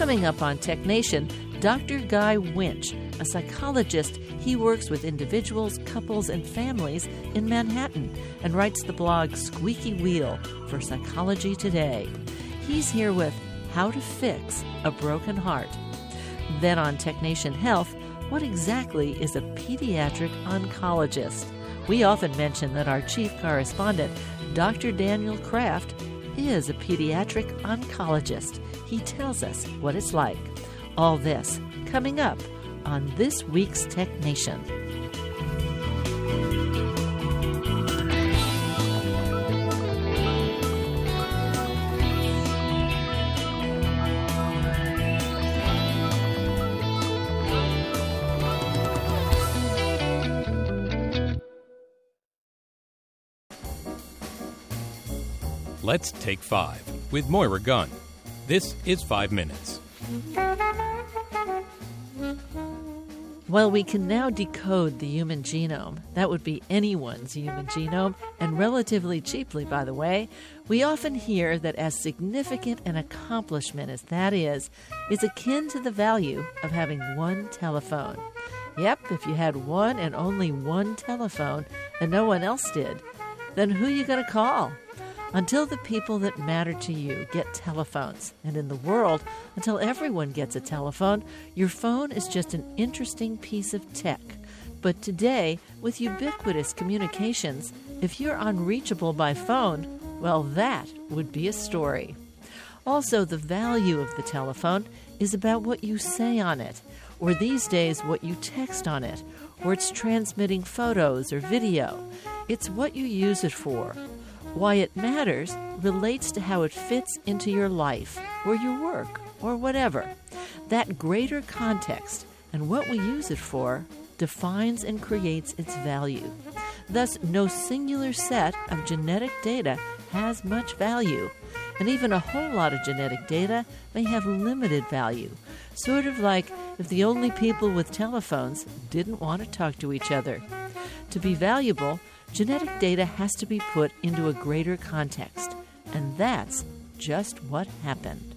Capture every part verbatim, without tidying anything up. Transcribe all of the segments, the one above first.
Coming up on Tech Nation, Doctor Guy Winch, a psychologist. He works with individuals, couples, and families in Manhattan and writes the blog Squeaky Wheel for Psychology Today. He's here with How to Fix a Broken Heart. Then on Tech Nation Health, what exactly is a pediatric oncologist? We often mention that our chief correspondent, Doctor Daniel Kraft, is a pediatric oncologist. He tells us what it's like. All this coming up on this week's Tech Nation. Let's Take Five with Moira Gunn. This is Five Minutes. Well, we can now decode the human genome. That would be anyone's human genome, and relatively cheaply, by the way. We often hear that as significant an accomplishment as that is, is akin to the value of having one telephone. Yep, if you had one and only one telephone and no one else did, then who are you going to call? Until the people that matter to you get telephones, and in the world, until everyone gets a telephone, your phone is just an interesting piece of tech. But today, with ubiquitous communications, if you're unreachable by phone, well, that would be a story. Also, the value of the telephone is about what you say on it, or these days, what you text on it, or it's transmitting photos or video. It's what you use it for. Why it matters relates to how it fits into your life or your work or whatever. That greater context and what we use it for defines and creates its value. Thus, no singular set of genetic data has much value, and even a whole lot of genetic data may have limited value, sort of like if the only people with telephones didn't want to talk to each other. To be valuable, genetic data has to be put into a greater context, and that's just what happened.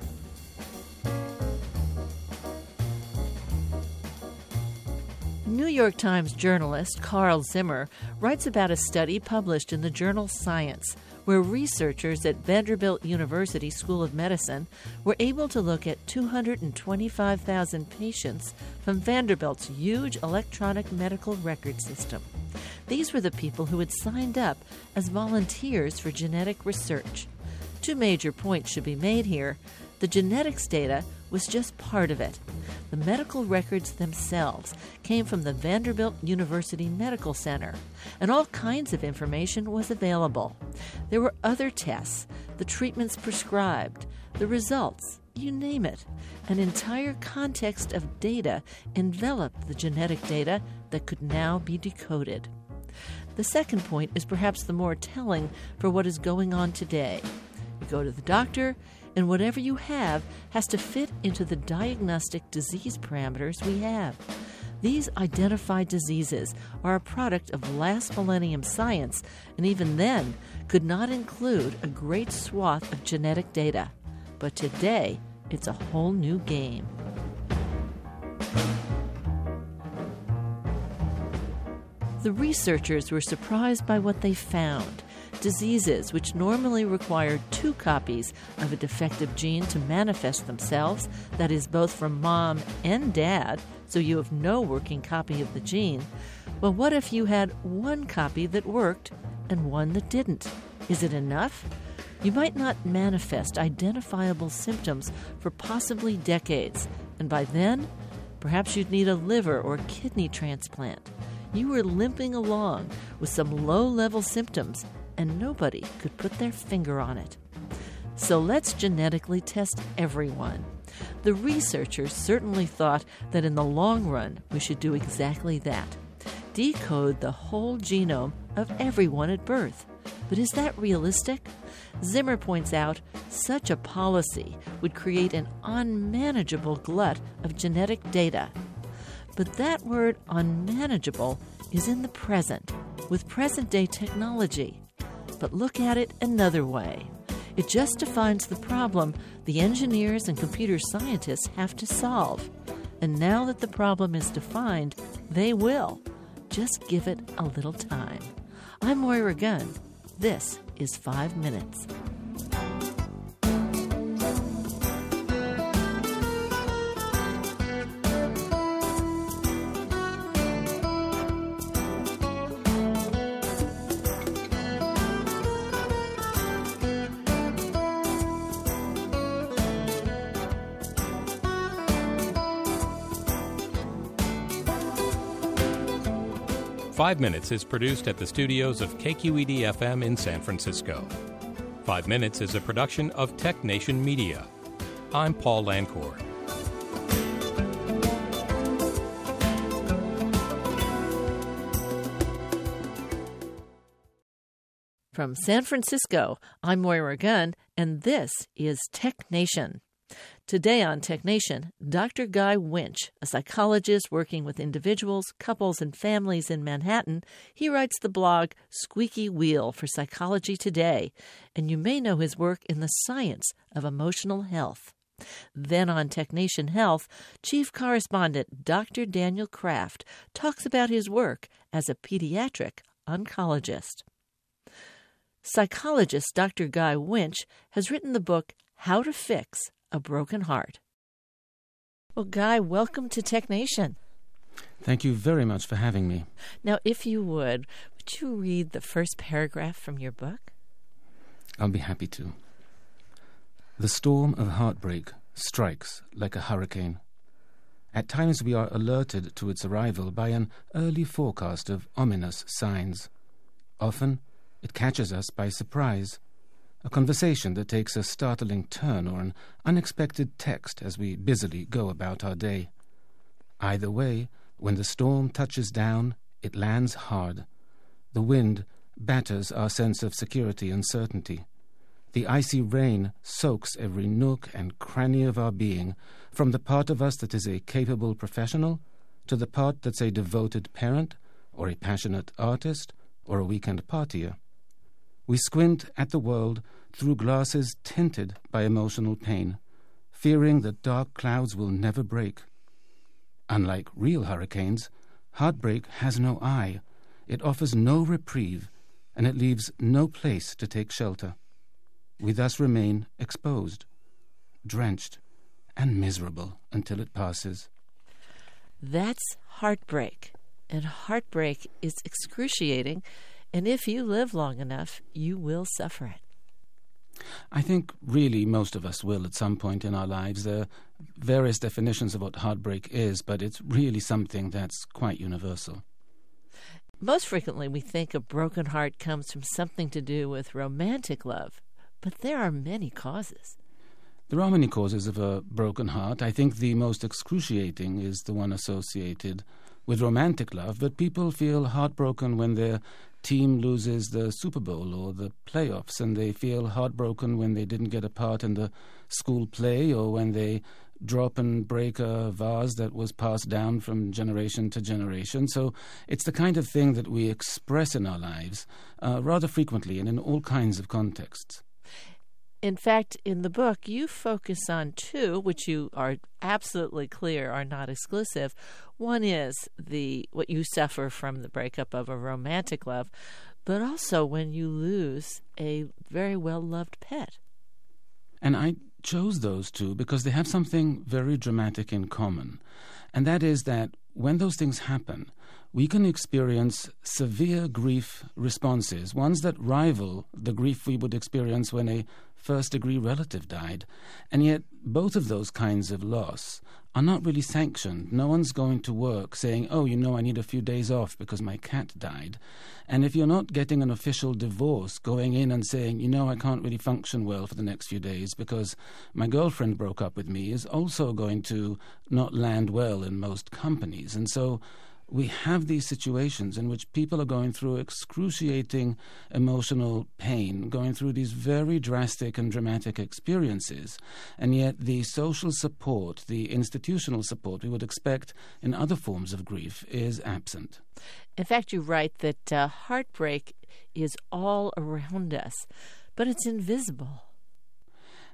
New York Times journalist Carl Zimmer writes about a study published in the journal Science, where researchers at Vanderbilt University School of Medicine were able to look at two hundred twenty-five thousand patients from Vanderbilt's huge electronic medical record system. These were the people who had signed up as volunteers for genetic research. Two major points should be made here. The genetics data was just part of it. The medical records themselves came from the Vanderbilt University Medical Center, and all kinds of information was available. There were other tests, the treatments prescribed, the results, you name it. An entire context of data enveloped the genetic data that could now be decoded. The second point is perhaps the more telling for what is going on today. You go to the doctor, and whatever you have has to fit into the diagnostic disease parameters we have. These identified diseases are a product of last millennium science, and even then could not include a great swath of genetic data. But today, it's a whole new game. The researchers were surprised by what they found. Diseases which normally require two copies of a defective gene to manifest themselves, that is, both from mom and dad, so you have no working copy of the gene. Well, what if you had one copy that worked and one that didn't? Is it enough? You might not manifest identifiable symptoms for possibly decades, and by then, perhaps you'd need a liver or kidney transplant. You were limping along with some low-level symptoms, and nobody could put their finger on it. So let's genetically test everyone. The researchers certainly thought that in the long run we should do exactly that. Decode the whole genome of everyone at birth. But is that realistic? Zimmer points out such a policy would create an unmanageable glut of genetic data. But that word unmanageable is in the present, with present-day technology. But look at it another way. It just defines the problem the engineers and computer scientists have to solve. And now that the problem is defined, they will. Just give it a little time. I'm Moira Gunn. This is Five Minutes. Five Minutes is produced at the studios of K Q E D F M in San Francisco. Five Minutes is a production of Tech Nation Media. I'm Paul Lancourt. From San Francisco, I'm Moira Gunn, and this is Tech Nation. Today on Tech Nation, Doctor Guy Winch, a psychologist working with individuals, couples, and families in Manhattan, he writes the blog Squeaky Wheel for Psychology Today, and you may know his work in the science of emotional health. Then on Tech Nation Health, Chief Correspondent Doctor Daniel Kraft talks about his work as a pediatric oncologist. Psychologist Doctor Guy Winch has written the book How to Fix a Broken Heart. Well, Guy, welcome to Tech Nation. Thank you very much for having me. Now, if you would, would you read the first paragraph from your book? I'll be happy to. The storm of heartbreak strikes like a hurricane. At times we are alerted to its arrival by an early forecast of ominous signs. Often it catches us by surprise. A conversation that takes a startling turn or an unexpected text as we busily go about our day. Either way, when the storm touches down, it lands hard. The wind batters our sense of security and certainty. The icy rain soaks every nook and cranny of our being, from the part of us that is a capable professional to the part that's a devoted parent or a passionate artist or a weekend partier. We squint at the world through glasses tinted by emotional pain, fearing that dark clouds will never break. Unlike real hurricanes, heartbreak has no eye. It offers no reprieve, and it leaves no place to take shelter. We thus remain exposed, drenched, and miserable until it passes. That's heartbreak, and heartbreak is excruciating. And if you live long enough, you will suffer it. I think really most of us will at some point in our lives. There are various definitions of what heartbreak is, but it's really something that's quite universal. Most frequently we think a broken heart comes from something to do with romantic love, but there are many causes. There are many causes of a broken heart. I think the most excruciating is the one associated with romantic love, but people feel heartbroken when their team loses the Super Bowl or the playoffs, and they feel heartbroken when they didn't get a part in the school play, or when they drop and break a vase that was passed down from generation to generation. So it's the kind of thing that we express in our lives uh, rather frequently and in all kinds of contexts. In fact, in the book, you focus on two, which you are absolutely clear are not exclusive. One is the what you suffer from the breakup of a romantic love, but also when you lose a very well-loved pet. And I chose those two because they have something very dramatic in common, and that is that when those things happen, we can experience severe grief responses, ones that rival the grief we would experience when a first-degree relative died. And yet both of those kinds of loss are not really sanctioned. No one's going to work saying, oh, you know, I need a few days off because my cat died. And if you're not getting an official divorce, going in and saying, you know, I can't really function well for the next few days because my girlfriend broke up with me, is also going to not land well in most companies. And so we have these situations in which people are going through excruciating emotional pain, going through these very drastic and dramatic experiences, and yet the social support, the institutional support we would expect in other forms of grief is absent. In fact, you write that uh, heartbreak is all around us, but it's invisible.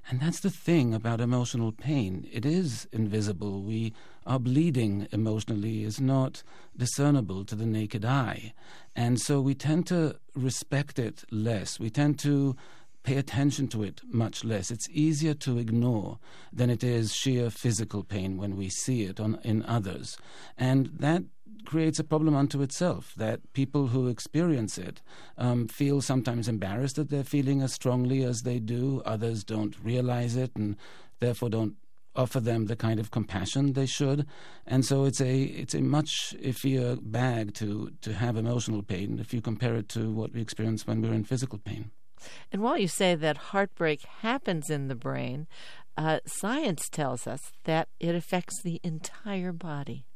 And that's the thing about emotional pain. It is invisible. We, our bleeding emotionally is not discernible to the naked eye. And so we tend to respect it less. We tend to pay attention to it much less. It's easier to ignore than it is sheer physical pain when we see it on, in others. And that creates a problem unto itself, that people who experience it um, feel sometimes embarrassed that they're feeling as strongly as they do. Others don't realize it and therefore don't offer them the kind of compassion they should. And so it's a it's a much iffier bag to, to have emotional pain if you compare it to what we experience when we're in physical pain. And while you say that heartbreak happens in the brain, uh, science tells us that it affects the entire body.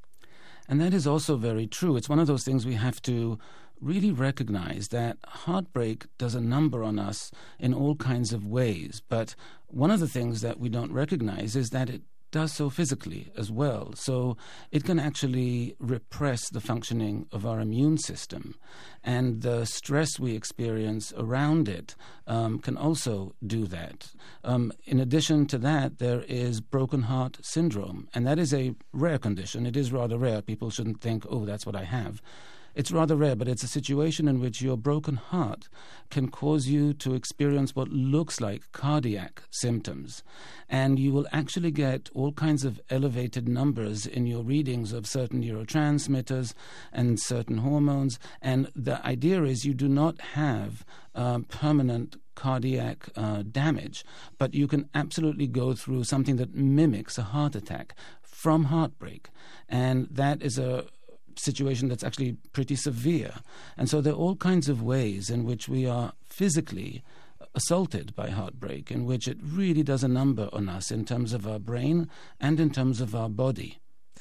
And that is also very true. It's one of those things we have to really recognize, that heartbreak does a number on us in all kinds of ways. But one of the things that we don't recognize is that it does so physically as well. So it can actually repress the functioning of our immune system. And the stress we experience around it um, can also do that. Um, in addition to that, there is broken heart syndrome. And that is a rare condition. It is rather rare. People shouldn't think, oh, that's what I have. It's rather rare, but it's a situation in which your broken heart can cause you to experience what looks like cardiac symptoms. And you will actually get all kinds of elevated numbers in your readings of certain neurotransmitters and certain hormones. And the idea is you do not have uh, permanent cardiac uh, damage, but you can absolutely go through something that mimics a heart attack from heartbreak. And that is a situation that's actually pretty severe. And so there are all kinds of ways in which we are physically assaulted by heartbreak, in which it really does a number on us in terms of our brain and in terms of our body.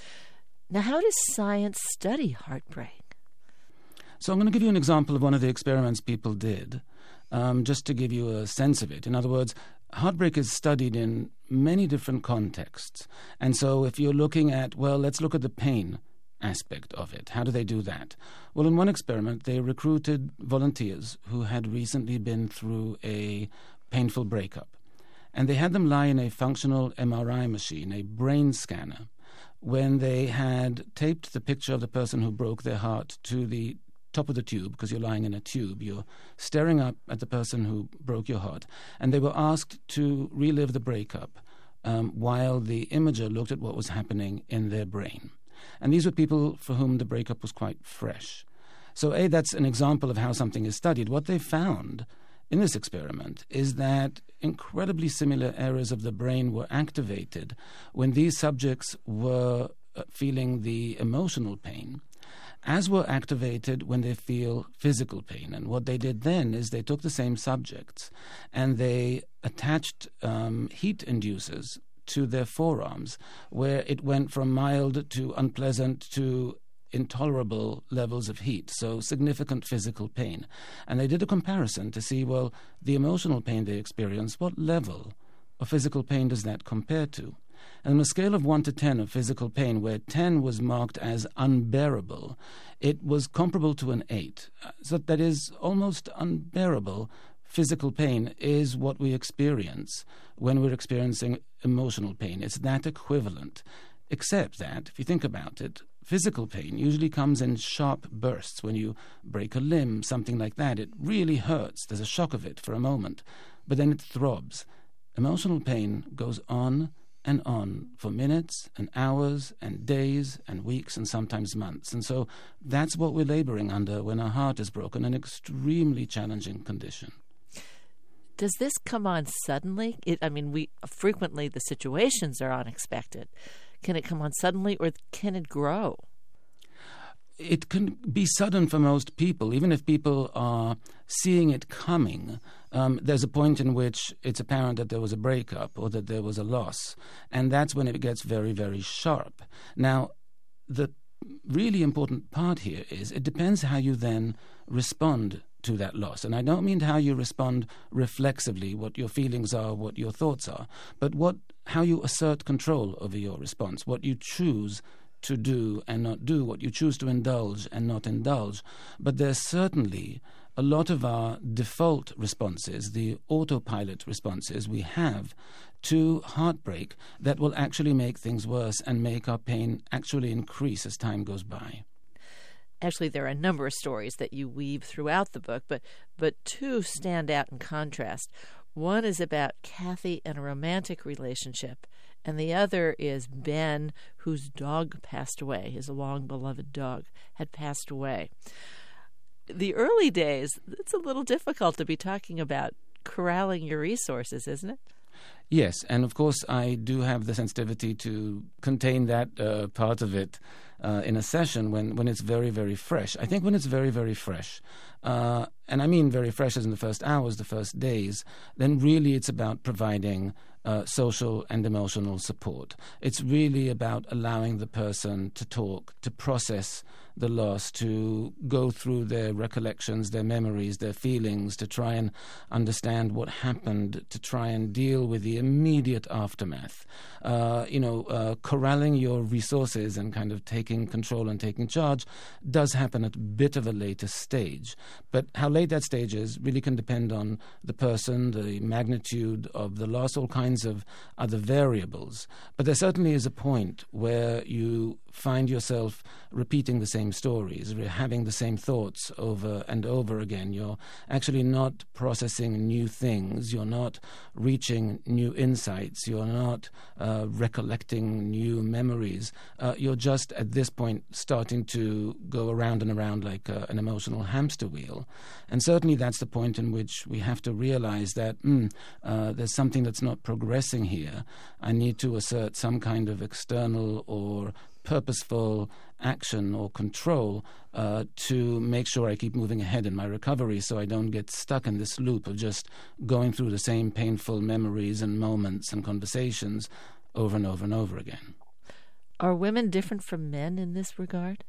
Now, how does science study heartbreak? So I'm going to give you an example of one of the experiments people did, um, just to give you a sense of it. In other words, heartbreak is studied in many different contexts. And so if you're looking at, well, let's look at the pain aspect of it. How do they do that? Well, in one experiment, they recruited volunteers who had recently been through a painful breakup. And they had them lie in a functional M R I machine, a brain scanner, when they had taped the picture of the person who broke their heart to the top of the tube, because you're lying in a tube. You're staring up at the person who broke your heart. And they were asked to relive the breakup um, while the imager looked at what was happening in their brain. And these were people for whom the breakup was quite fresh. So, A, that's an example of how something is studied. What they found in this experiment is that incredibly similar areas of the brain were activated when these subjects were uh, feeling the emotional pain, as were activated when they feel physical pain. And what they did then is they took the same subjects and they attached um, heat inducers to their forearms, where it went from mild to unpleasant to intolerable levels of heat, so significant physical pain. And they did a comparison to see, well, the emotional pain they experienced, what level of physical pain does that compare to? And on a scale of one to ten of physical pain, where ten was marked as unbearable, it was comparable to an eight. So that is almost unbearable. Physical pain is what we experience when we're experiencing emotional pain. It's that equivalent, except that, if you think about it, physical pain usually comes in sharp bursts. When you break a limb, something like that, it really hurts. There's a shock of it for a moment, but then it throbs. Emotional pain goes on and on for minutes and hours and days and weeks and sometimes months. And so that's what we're laboring under when our heart is broken, an extremely challenging condition. Does this come on suddenly? It, I mean, we frequently the situations are unexpected. Can it come on suddenly, or can it grow? It can be sudden for most people. Even if people are seeing it coming, um, there's a point in which it's apparent that there was a breakup or that there was a loss, and that's when it gets very, very sharp. Now, the really important part here is it depends how you then respond to that loss. And I don't mean how you respond reflexively, what your feelings are, what your thoughts are, but what how you assert control over your response, what you choose to do and not do, what you choose to indulge and not indulge. But there's certainly a lot of our default responses, the autopilot responses we have to heartbreak, that will actually make things worse and make our pain actually increase as time goes by. Actually, there are a number of stories that you weave throughout the book, but but two stand out in contrast. One is about Kathy and a romantic relationship, and the other is Ben, whose dog passed away. His long-beloved dog had passed away. The early days, it's a little difficult to be talking about corralling your resources, isn't it? Yes, and of course I do have the sensitivity to contain that uh, part of it uh, in a session when, when it's very, very fresh. I think when it's very, very fresh, uh, and I mean very fresh as in the first hours, the first days, then really it's about providing uh, social and emotional support. It's really about allowing the person to talk, to process the loss, to go through their recollections, their memories, their feelings, to try and understand what happened, to try and deal with the immediate aftermath. Uh, you know, uh, corralling your resources and kind of taking control and taking charge does happen at a bit of a later stage. But how late that stage is really can depend on the person, the magnitude of the loss, all kinds of other variables. But there certainly is a point where you find yourself repeating the same stories, having the same thoughts over and over again. You're actually not processing new things. You're not reaching new insights. You're not uh, recollecting new memories. Uh, you're just, at this point, starting to go around and around like uh, an emotional hamster wheel. And certainly that's the point in which we have to realize that mm, uh, there's something that's not progressing here. I need to assert some kind of external or purposeful action or control uh, to make sure I keep moving ahead in my recovery, so I don't get stuck in this loop of just going through the same painful memories and moments and conversations over and over and over again. Are women different from men in this regard?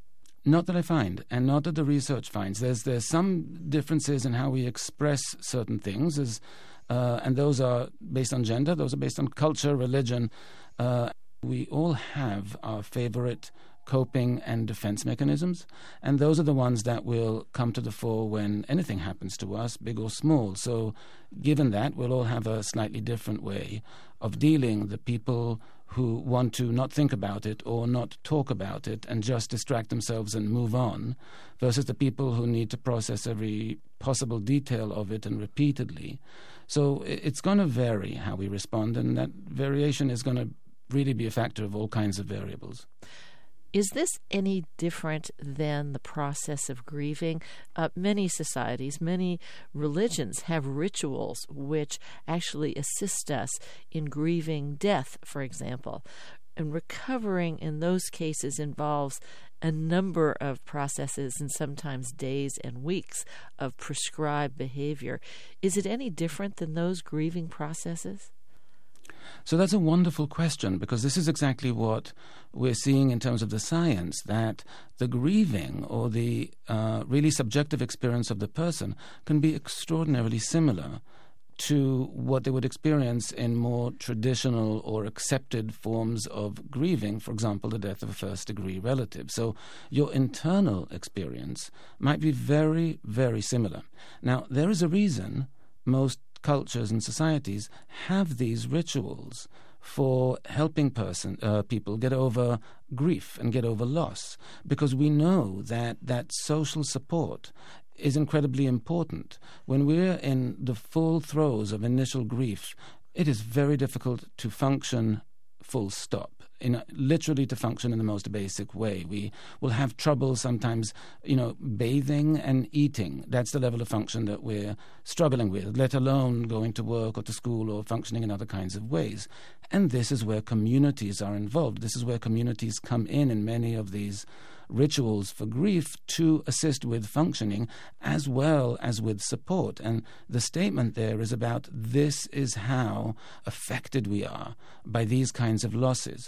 Not that I find, and not that the research finds. There's there's some differences in how we express certain things, as, uh, and those are based on gender, those are based on culture, religion. Uh, we all have our favorite coping and defense mechanisms, and those are the ones that will come to the fore when anything happens to us, big or small. So given that, we'll all have a slightly different way of dealing. The people who want to not think about it or not talk about it and just distract themselves and move on, versus the people who need to process every possible detail of it and repeatedly. So it's going to vary how we respond, and that variation is going to really be a factor of all kinds of variables. Is this any different than the process of grieving? Uh, many societies, many religions have rituals which actually assist us in grieving death, for example. And recovering in those cases involves a number of processes and sometimes days and weeks of prescribed behavior. Is it any different than those grieving processes? So that's a wonderful question, because this is exactly what we're seeing in terms of the science, that the grieving or the uh, really subjective experience of the person can be extraordinarily similar to what they would experience in more traditional or accepted forms of grieving, for example, the death of a first-degree relative. So your internal experience might be very, very similar. Now, there is a reason most cultures and societies have these rituals for helping person uh, people get over grief and get over loss, because we know that that social support is incredibly important. When we're in the full throes of initial grief, it is very difficult to function full stop. In a, literally to function in the most basic way. We will have trouble sometimes, you know, bathing and eating. That's the level of function that we're struggling with, let alone going to work or to school or functioning in other kinds of ways. And this is where communities are involved. This is where communities come in in many of these rituals for grief to assist with functioning as well as with support. And the statement there is about this is how affected we are by these kinds of losses.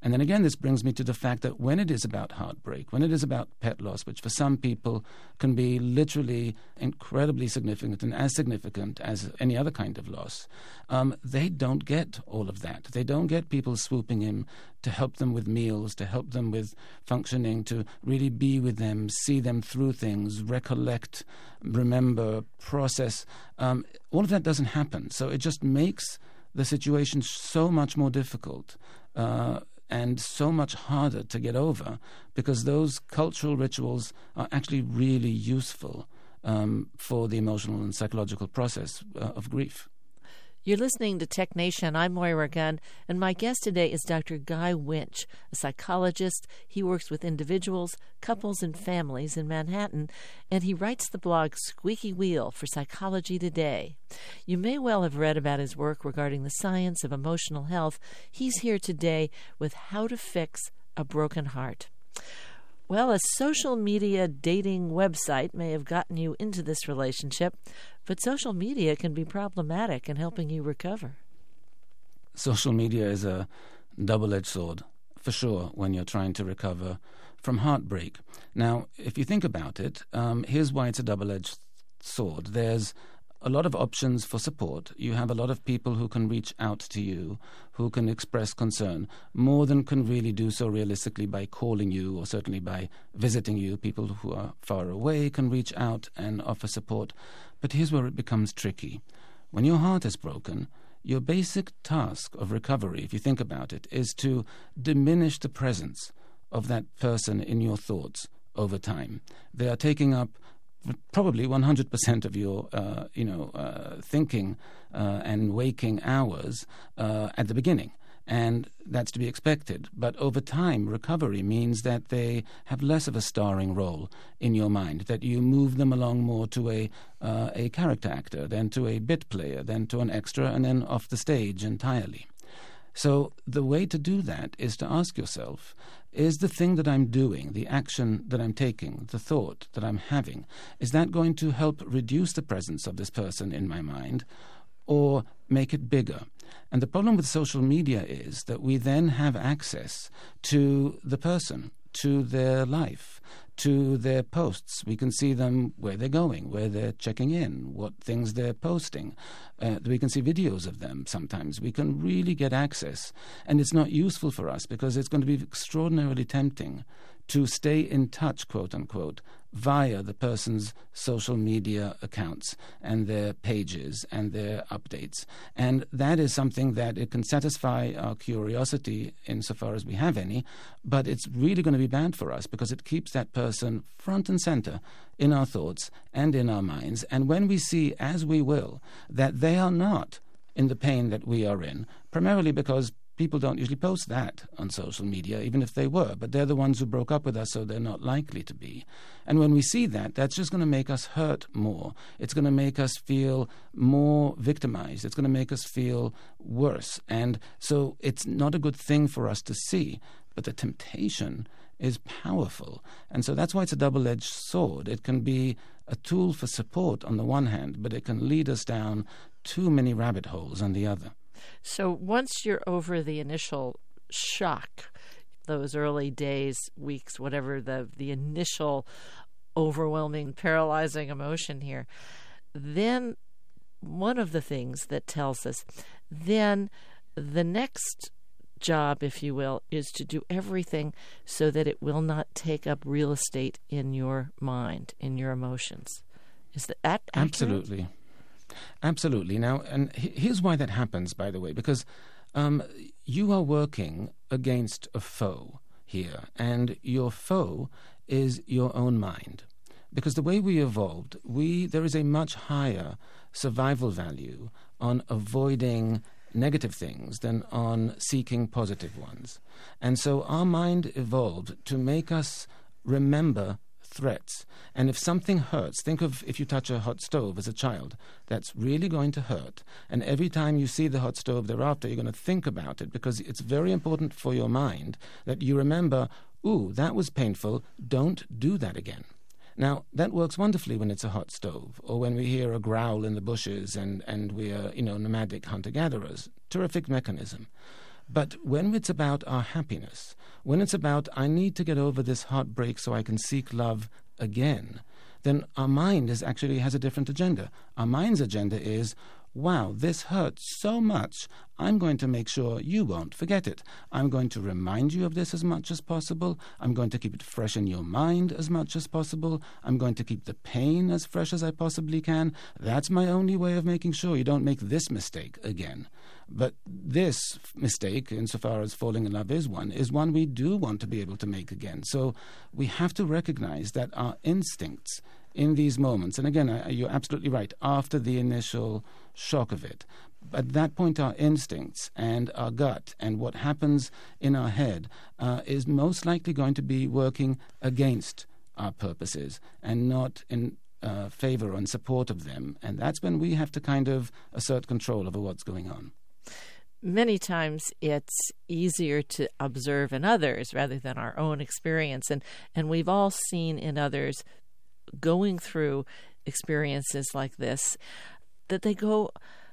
And then again, this brings me to the fact that when it is about heartbreak, when it is about pet loss, which for some people can be literally incredibly significant and as significant as any other kind of loss, um, they don't get all of that. They don't get people swooping in to help them with meals, to help them with functioning, to really be with them, see them through things, recollect, remember, process. Um, all of that doesn't happen. So it just makes the situation so much more difficult uh, and so much harder to get over, because those cultural rituals are actually really useful um, for the emotional and psychological process uh, of grief. You're listening to Tech Nation. I'm Moira Gunn, and my guest today is Doctor Guy Winch, a psychologist. He works with individuals, couples, and families in Manhattan, and he writes the blog Squeaky Wheel for Psychology Today. You may well have read about his work regarding the science of emotional health. He's here today with How to Fix a Broken Heart. Well, a social media dating website may have gotten you into this relationship, but social media can be problematic in helping you recover. Social media is a double-edged sword, for sure, when you're trying to recover from heartbreak. Now, if you think about it, um, here's why it's a double-edged sword. There's a lot of options for support. You have a lot of people who can reach out to you, who can express concern, more than can really do so realistically by calling you or certainly by visiting you. People who are far away can reach out and offer support. But here's where it becomes tricky. When your heart is broken, your basic task of recovery, if you think about it, is to diminish the presence of that person in your thoughts over time. They are taking up probably one hundred percent of your, uh, you know, uh, thinking uh, and waking hours uh, at the beginning. And that's to be expected. But over time, recovery means that they have less of a starring role in your mind, that you move them along more to a, uh, a character actor, then to a bit player, then to an extra, and then off the stage entirely. So the way to do that is to ask yourself, is the thing that I'm doing, the action that I'm taking, the thought that I'm having, is that going to help reduce the presence of this person in my mind or make it bigger? And the problem with social media is that we then have access to the person, to their life, to their posts. We can see them, where they're going, where they're checking in, what things they're posting. Uh, we can see videos of them sometimes. We can really get access. And it's not useful for us because it's going to be extraordinarily tempting to stay in touch, quote unquote, via the person's social media accounts and their pages and their updates. And that is something that it can satisfy our curiosity insofar as we have any, but it's really going to be bad for us because it keeps that person front and center in our thoughts and in our minds. And when we see, as we will, that they are not in the pain that we are in, primarily because people don't usually post that on social media, even if they were, but they're the ones who broke up with us, so they're not likely to be. And when we see that, that's just going to make us hurt more. It's going to make us feel more victimized. It's going to make us feel worse. And so it's not a good thing for us to see, but the temptation is powerful. And so that's why it's a double-edged sword. It can be a tool for support on the one hand, but it can lead us down too many rabbit holes on the other. So once you're over the initial shock, those early days, weeks, whatever, the, the initial overwhelming, paralyzing emotion here, then one of the things that tells us, then the next job, if you will, is to do everything so that it will not take up real estate in your mind, in your emotions. Is that accurate? Absolutely. Absolutely. Now, and here's why that happens, by the way, because um, you are working against a foe here, and your foe is your own mind. Because the way we evolved, we there is a much higher survival value on avoiding negative things than on seeking positive ones. And so our mind evolved to make us remember threats. And if something hurts, think of if you touch a hot stove as a child, that's really going to hurt. And every time you see the hot stove thereafter, you're going to think about it because it's very important for your mind that you remember, ooh, that was painful, don't do that again. Now, that works wonderfully when it's a hot stove or when we hear a growl in the bushes and, and we are, you know, nomadic hunter-gatherers. Terrific mechanism. But when it's about our happiness, when it's about, I need to get over this heartbreak so I can seek love again, then our mind is actually has a different agenda. Our mind's agenda is, wow, this hurt so much, I'm going to make sure you won't forget it. I'm going to remind you of this as much as possible. I'm going to keep it fresh in your mind as much as possible. I'm going to keep the pain as fresh as I possibly can. That's my only way of making sure you don't make this mistake again. But this mistake, insofar as falling in love is one, is one we do want to be able to make again. So we have to recognize that our instincts in these moments, and again, I, you're absolutely right, after the initial shock of it, at that point our instincts and our gut and what happens in our head uh, is most likely going to be working against our purposes and not in uh, favor or in support of them. And that's when we have to kind of assert control over what's going on. Many times it's easier to observe in others rather than our own experience. And, and we've all seen in others going through experiences like this, that they go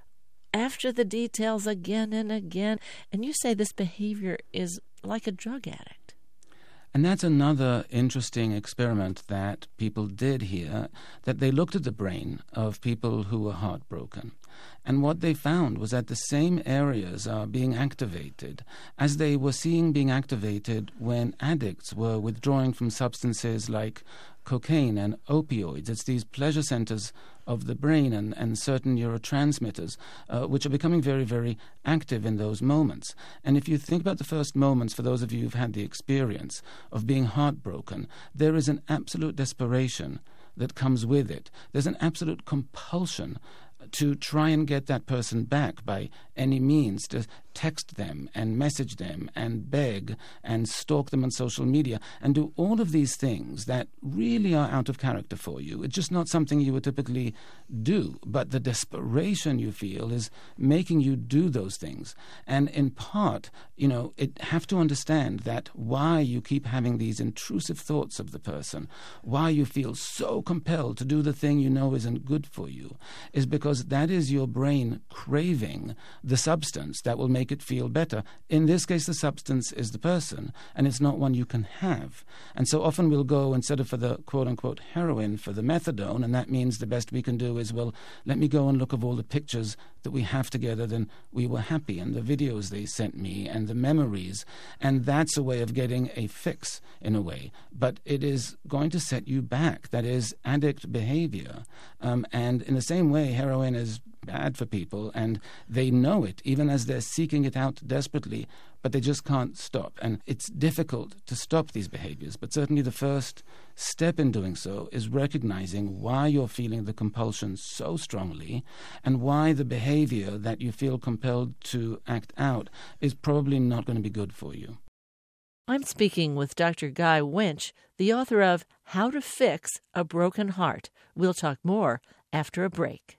after the details again and again. And you say this behavior is like a drug addict. And that's another interesting experiment that people did here, that they looked at the brain of people who were heartbroken. And what they found was that the same areas are being activated as they were seeing being activated when addicts were withdrawing from substances like cocaine and opioids. It's these pleasure centers of the brain and, and certain neurotransmitters uh, which are becoming very, very active in those moments. And if you think about the first moments, for those of you who've had the experience of being heartbroken, there is an absolute desperation that comes with it. There's an absolute compulsion to try and get that person back by any means, to text them and message them and beg and stalk them on social media and do all of these things that really are out of character for you. It's just not something you would typically do, but the desperation you feel is making you do those things. And in part, you know, it have to understand that why you keep having these intrusive thoughts of the person, why you feel so compelled to do the thing you know isn't good for you, is because that is your brain craving the substance that will make it feel better. In this case, the substance is the person, and it's not one you can have. And so often we'll go, instead of for the quote-unquote heroin, for the methadone, and that means the best we can do is, well, let me go and look at all the pictures that we have together, then we were happy, and the videos they sent me, and the memories. And that's a way of getting a fix, in a way. But it is going to set you back. That is addict behavior. Um, and in the same way, heroin is bad for people, and they know it, even as they're seeking it out desperately, but they just can't stop. And it's difficult to stop these behaviors, but certainly the first step in doing so is recognizing why you're feeling the compulsion so strongly and why the behavior that you feel compelled to act out is probably not going to be good for you. I'm speaking with Doctor Guy Winch, the author of How to Fix a Broken Heart. We'll talk more after a break.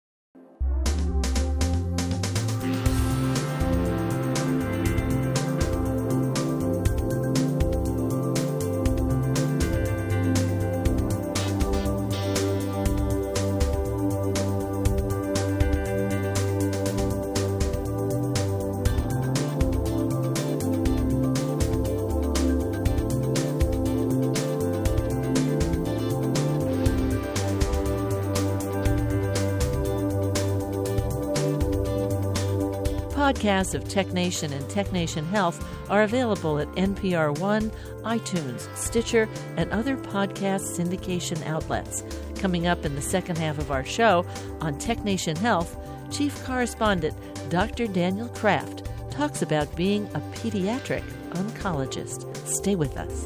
Podcasts of TechNation and TechNation Health are available at N P R One, iTunes, Stitcher, and other podcast syndication outlets. Coming up in the second half of our show on TechNation Health, Chief Correspondent Doctor Daniel Kraft talks about being a pediatric oncologist. Stay with us.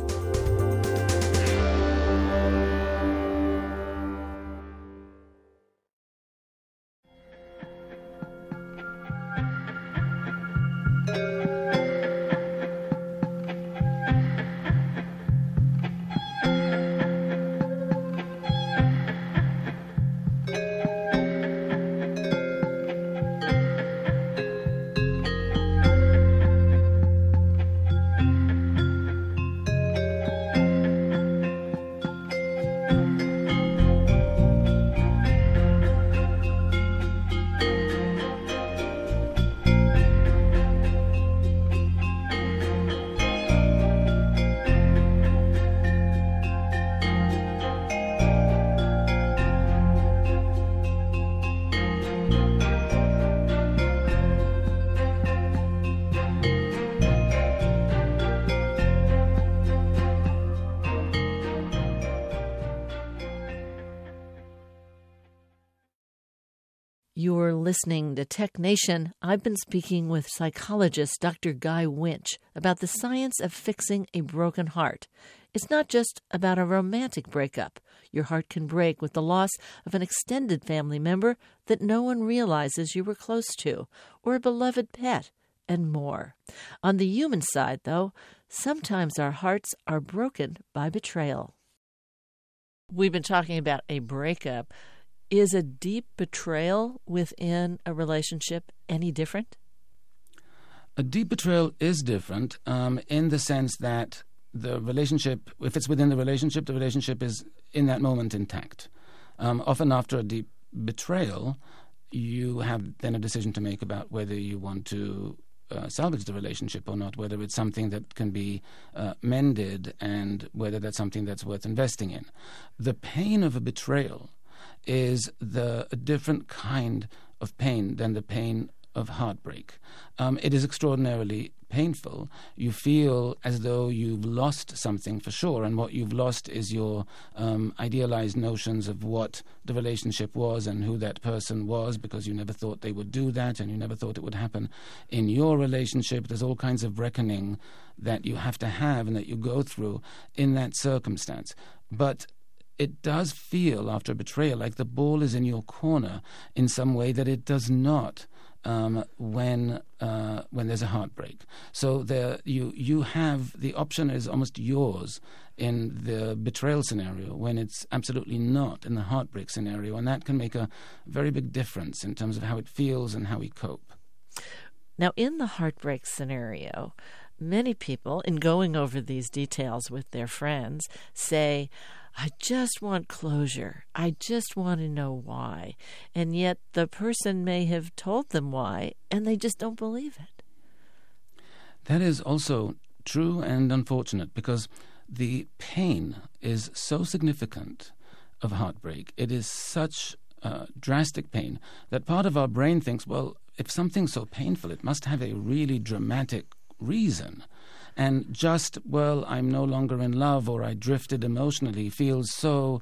You're listening to Tech Nation. I've been speaking with psychologist Doctor Guy Winch about the science of fixing a broken heart. It's not just about a romantic breakup. Your heart can break with the loss of an extended family member that no one realizes you were close to, or a beloved pet, and more. On the human side, though, sometimes our hearts are broken by betrayal. We've been talking about a breakup. Is a deep betrayal within a relationship any different? A deep betrayal is different um, in the sense that the relationship, if it's within the relationship, the relationship is in that moment intact. Um, often after a deep betrayal, you have then a decision to make about whether you want to uh, salvage the relationship or not, whether it's something that can be uh, mended and whether that's something that's worth investing in. The pain of a betrayal is the a different kind of pain than the pain of heartbreak. Um, it is extraordinarily painful. You feel as though you've lost something for sure, and what you've lost is your um, idealized notions of what the relationship was and who that person was, because you never thought they would do that, and you never thought it would happen in your relationship. There's all kinds of reckoning that you have to have and that you go through in that circumstance. But it does feel, after a betrayal, like the ball is in your corner in some way that it does not um, when uh, when there's a heartbreak. So there, you you have the option is almost yours in the betrayal scenario when it's absolutely not in the heartbreak scenario, and that can make a very big difference in terms of how it feels and how we cope. Now, in the heartbreak scenario, many people, in going over these details with their friends, say, I just want closure. I just want to know why. And yet the person may have told them why, and they just don't believe it. That is also true and unfortunate, because the pain is so significant of heartbreak. It is such uh, drastic pain that part of our brain thinks, well, if something's so painful, it must have a really dramatic reason. And just, well, I'm no longer in love or I drifted emotionally feels so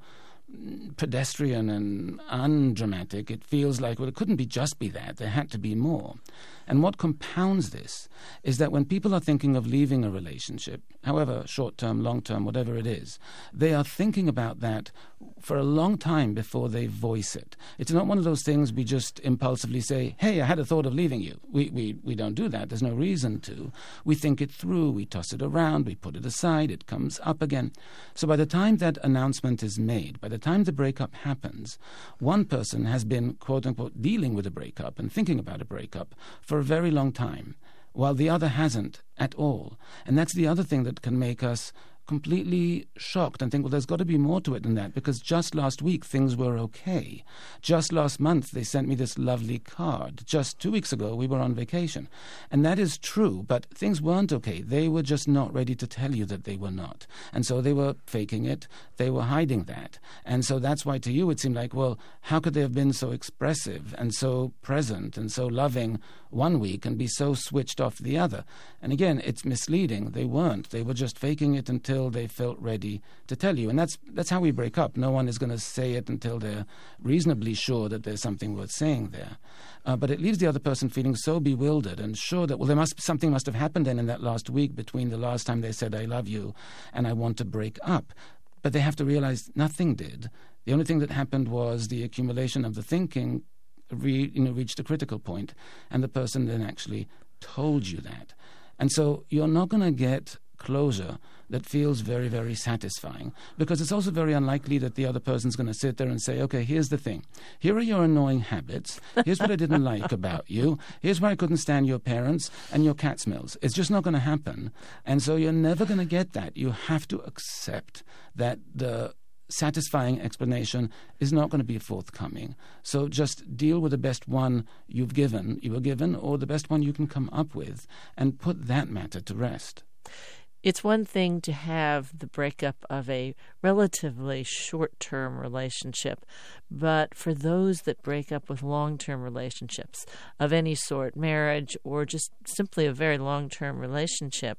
pedestrian and undramatic. It feels like, well, it couldn't be just be that. There had to be more. And what compounds this is that when people are thinking of leaving a relationship, however short-term, long-term, whatever it is, they are thinking about that for a long time before they voice it. It's not one of those things we just impulsively say, hey, I had a thought of leaving you. We, we, we don't do that. There's no reason to. We think it through. We toss it around. We put it aside. It comes up again. So by the time that announcement is made, by the time the breakup happens, one person has been, quote-unquote, dealing with a breakup and thinking about a breakup for a very long time, while the other hasn't at all. And that's the other thing that can make us completely shocked and think, well, there's got to be more to it than that, because just last week things were okay. Just last month they sent me this lovely card. Just two weeks ago we were on vacation. And that is true, but things weren't okay. They were just not ready to tell you that they were not. And so they were faking it. They were hiding that. And so that's why to you it seemed like, well, how could they have been so expressive and so present and so loving one week and be so switched off the other? And again, it's misleading. They weren't. They were just faking it until they felt ready to tell you. And that's that's how we break up. No one is going to say it until they're reasonably sure that there's something worth saying there. Uh, but it leaves the other person feeling so bewildered and sure that, well, there must something must have happened then in that last week between the last time they said, I love you, and I want to break up. But they have to realize nothing did. The only thing that happened was the accumulation of the thinking re, you know, reached a critical point, and the person then actually told you that. And so you're not going to get closure that feels very, very satisfying, because it's also very unlikely that the other person's going to sit there and say, okay, here's the thing. Here are your annoying habits. Here's what I didn't like about you. Here's why I couldn't stand your parents and your cat smells. It's just not going to happen. And so you're never going to get that. You have to accept that the satisfying explanation is not going to be forthcoming. So just deal with the best one you've given, you were given, or the best one you can come up with, and put that matter to rest. It's one thing to have the breakup of a relatively short-term relationship, but for those that break up with long-term relationships of any sort, marriage or just simply a very long-term relationship,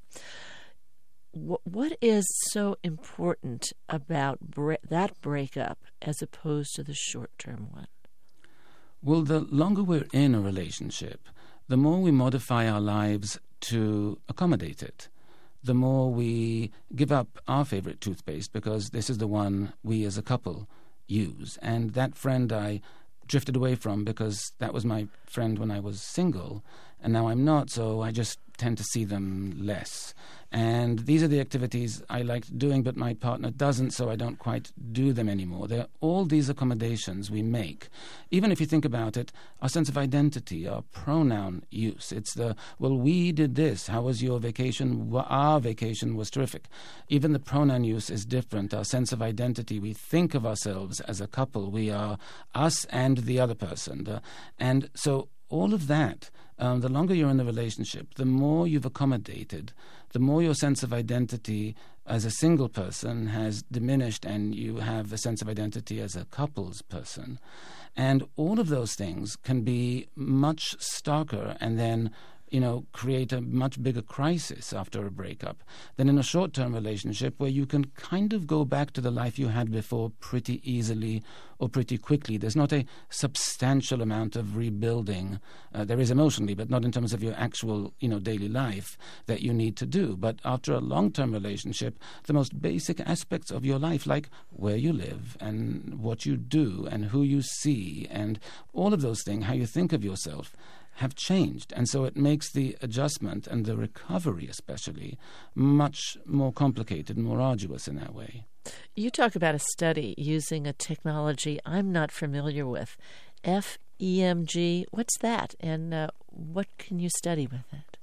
wh- what is so important about bre- that breakup as opposed to the short-term one? Well, the longer we're in a relationship, the more we modify our lives to accommodate it. The more we give up our favorite toothpaste because this is the one we as a couple use. And that friend I drifted away from because that was my friend when I was single, and now I'm not, so I just tend to see them less. And these are the activities I liked doing, but my partner doesn't, so I don't quite do them anymore. There are all these accommodations we make. Even if you think about it, our sense of identity, our pronoun use. It's the, well, we did this. How was your vacation? Well, our vacation was terrific. Even the pronoun use is different. Our sense of identity, we think of ourselves as a couple. We are us and the other person. The, and so all of that, um, the longer you're in the relationship, the more you've accommodated, the more your sense of identity as a single person has diminished and you have a sense of identity as a couple's person. And all of those things can be much starker and then, you know, create a much bigger crisis after a breakup than in a short-term relationship where you can kind of go back to the life you had before pretty easily or pretty quickly. There's not a substantial amount of rebuilding. Uh, there is emotionally, but not in terms of your actual, you know, daily life that you need to do. But after a long-term relationship, the most basic aspects of your life, like where you live and what you do and who you see and all of those things, how you think of yourself, have changed. And so it makes the adjustment and the recovery especially much more complicated and more arduous in that way. You talk about a study using a technology I'm not familiar with, F E M G. What's that, and uh, what can you study with it?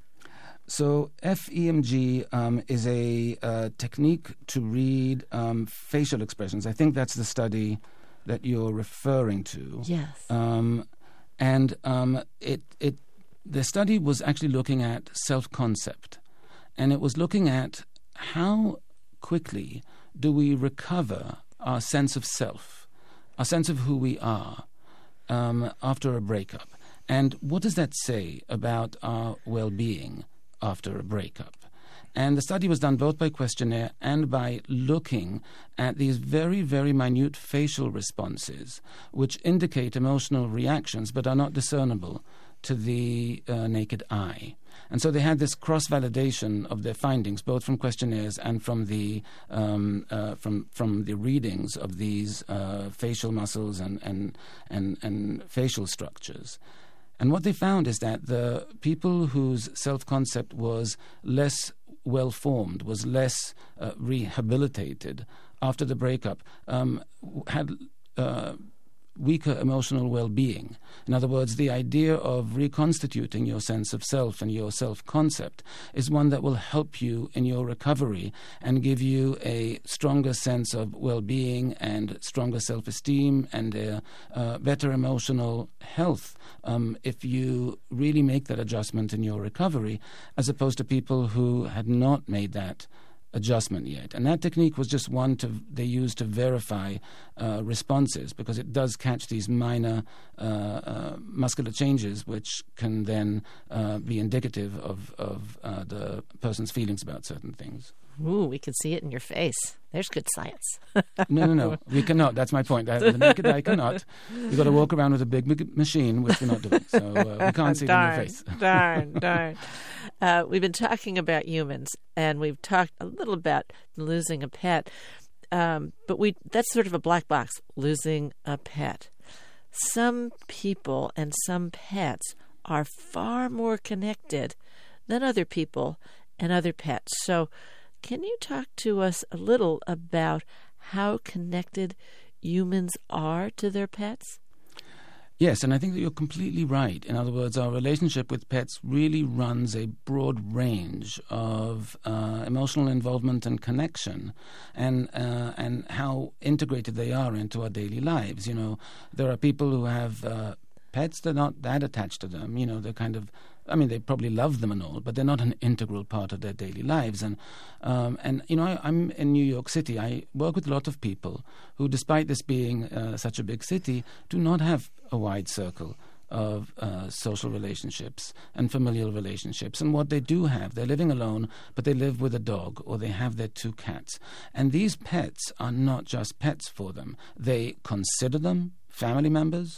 So F E M G um, is a uh, technique to read um, facial expressions. I think that's the study that you're referring to. Yes. Um, And um, it, it, the study was actually looking at self-concept, and it was looking at how quickly do we recover our sense of self, our sense of who we are um, after a breakup, and what does that say about our well-being after a breakup. And the study was done both by questionnaire and by looking at these very, very minute facial responses, which indicate emotional reactions but are not discernible to the uh, naked eye. And so they had this cross-validation of their findings, both from questionnaires and from the um, uh, from from the readings of these uh, facial muscles and, and and and facial structures. And what they found is that the people whose self-concept was less well-formed, was less uh, rehabilitated after the breakup, um, had uh, weaker emotional well-being. In other words, the idea of reconstituting your sense of self and your self-concept is one that will help you in your recovery and give you a stronger sense of well-being and stronger self-esteem and a uh, better emotional health um, if you really make that adjustment in your recovery, as opposed to people who had not made that adjustment yet. And that technique was just one to they used to verify uh, responses, because it does catch these minor uh, uh, muscular changes which can then uh, be indicative of, of uh, the person's feelings about certain things. Ooh, we can see it in your face. There's good science. no, no, no. We cannot. That's my point. The naked eye cannot. You've got to walk around with a big, big machine, which we're not doing. So uh, we can't see darn, it in your face. darn, darn. Uh, we've been talking about humans, and we've talked a little about losing a pet. Um, but we that's sort of a black box, losing a pet. Some people and some pets are far more connected than other people and other pets. So can you talk to us a little about how connected humans are to their pets? Yes, and I think that you're completely right. In other words, our relationship with pets really runs a broad range of uh, emotional involvement and connection, and uh, and how integrated they are into our daily lives. You know, there are people who have uh, pets that are not that attached to them. You know, they're kind of, I mean, they probably love them and all, but they're not an integral part of their daily lives. And, um, and you know, I, I'm in New York City. I work with a lot of people who, despite this being uh, such a big city, do not have a wide circle of uh, social relationships and familial relationships. And what they do have, they're living alone, but they live with a dog, or they have their two cats. And these pets are not just pets for them. They consider them family members.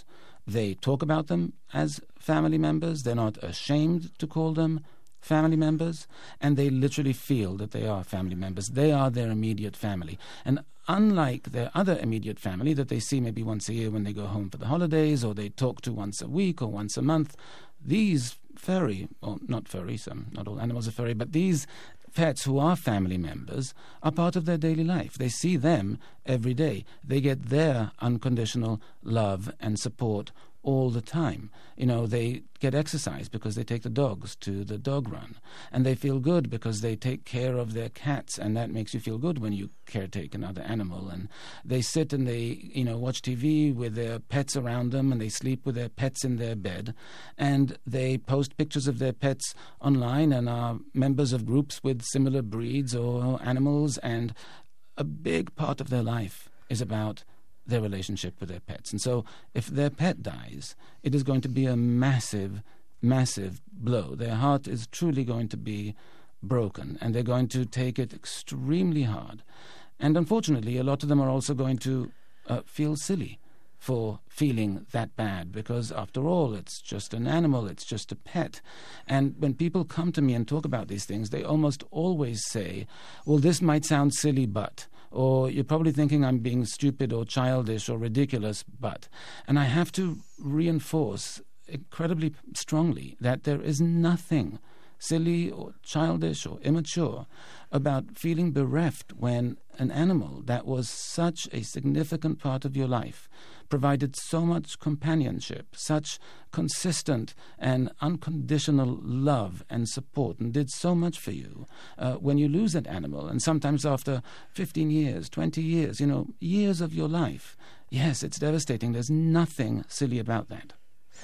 They talk about them as family members. They're not ashamed to call them family members, and they literally feel that they are family members. They are their immediate family. And unlike their other immediate family that they see maybe once a year when they go home for the holidays, or they talk to once a week or once a month, these furry, or not furry, some, not all animals are furry, but these pets who are family members are part of their daily life. They see them every day. They get their unconditional love and support all the time. You know, they get exercise because they take the dogs to the dog run, and they feel good because they take care of their cats, and that makes you feel good when you caretake another animal. And they sit and they, you know, watch T V with their pets around them, and they sleep with their pets in their bed, and they post pictures of their pets online and are members of groups with similar breeds or animals, and a big part of their life is about their relationship with their pets. And so if their pet dies, it is going to be a massive, massive blow. Their heart is truly going to be broken, and they're going to take it extremely hard. And unfortunately, a lot of them are also going to uh, feel silly for feeling that bad, because after all, it's just an animal, it's just a pet. And when people come to me and talk about these things, they almost always say, well, this might sound silly, but... or you're probably thinking I'm being stupid or childish or ridiculous, but... And I have to reinforce incredibly strongly that there is nothing silly or childish or immature about feeling bereft when an animal that was such a significant part of your life provided so much companionship, such consistent and unconditional love and support, and did so much for you. Uh, when you lose that animal, and sometimes after fifteen years, twenty years, you know, years of your life, yes, it's devastating. There's nothing silly about that.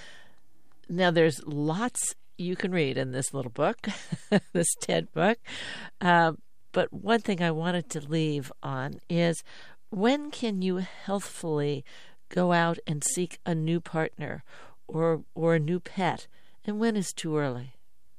Now, there's lots you can read in this little book, this TED book. Uh, but one thing I wanted to leave on is, when can you healthfully go out and seek a new partner or or a new pet, and when is too early?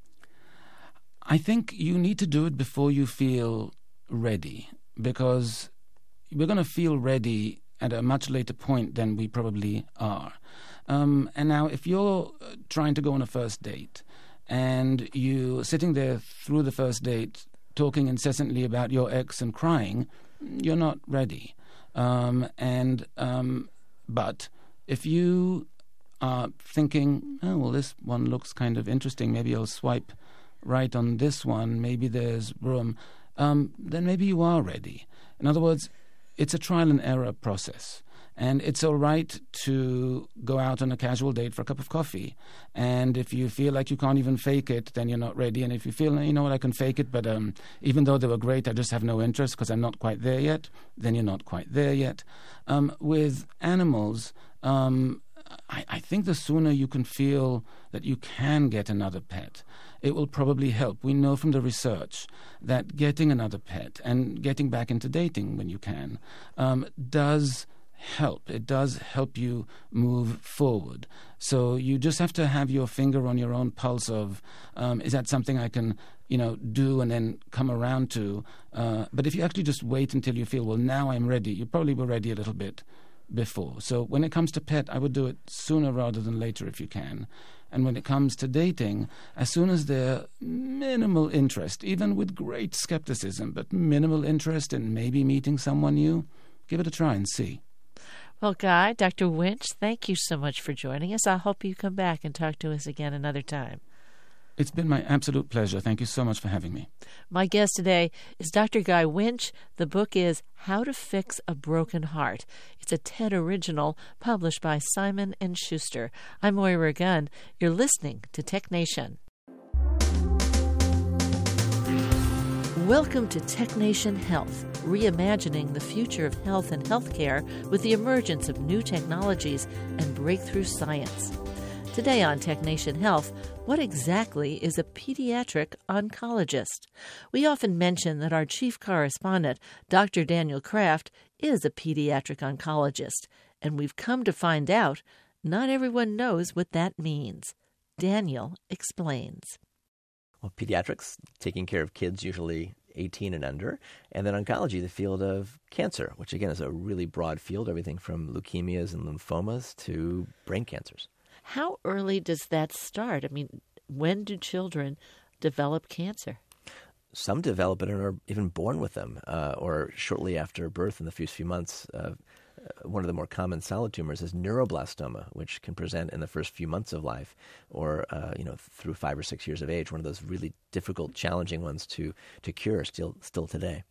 I think you need to do it before you feel ready, because we're going to feel ready at a much later point than we probably are. Um, and now, if you're trying to go on a first date and you're sitting there through the first date talking incessantly about your ex and crying, you're not ready. Um, and um, but if you are thinking, oh, well, this one looks kind of interesting, maybe I'll swipe right on this one, maybe there's room, um, then maybe you are ready. In other words, it's a trial and error process. And it's all right to go out on a casual date for a cup of coffee. And if you feel like you can't even fake it, then you're not ready. And if you feel, you know what, I can fake it, but um, even though they were great, I just have no interest because I'm not quite there yet, then you're not quite there yet. Um, with animals, um, I, I think the sooner you can feel that you can get another pet, it will probably help. We know from the research that getting another pet and getting back into dating when you can um, does help. It does help you move forward. So you just have to have your finger on your own pulse of, um, is that something I can, you know, do and then come around to? Uh, but if you actually just wait until you feel, well, now I'm ready, you probably were ready a little bit before. So when it comes to pet, I would do it sooner rather than later if you can. And when it comes to dating, as soon as there's minimal interest, even with great skepticism, but minimal interest in maybe meeting someone new, give it a try and see. Well, Guy, Doctor Winch, thank you so much for joining us. I hope you come back and talk to us again another time. It's been my absolute pleasure. Thank you so much for having me. My guest today is Doctor Guy Winch. The book is How to Fix a Broken Heart. It's a TED original published by Simon and Schuster. I'm Moira Gunn. You're listening to Tech Nation. Welcome to Tech Nation Health, reimagining the future of health and healthcare with the emergence of new technologies and breakthrough science. Today on Tech Nation Health, what exactly is a pediatric oncologist? We often mention that our chief correspondent, Doctor Daniel Kraft, is a pediatric oncologist, and we've come to find out not everyone knows what that means. Daniel explains. Well, pediatrics, taking care of kids usually eighteen and under. And then oncology, the field of cancer, which again is a really broad field, everything from leukemias and lymphomas to brain cancers. How early does that start? I mean, when do children develop cancer? Some develop it and are even born with them, uh, or shortly after birth in the first few months. Uh, one of the more common solid tumors is neuroblastoma, which can present in the first few months of life, or uh, you know through five or six years of age. One of those really difficult, challenging ones to to cure still still today.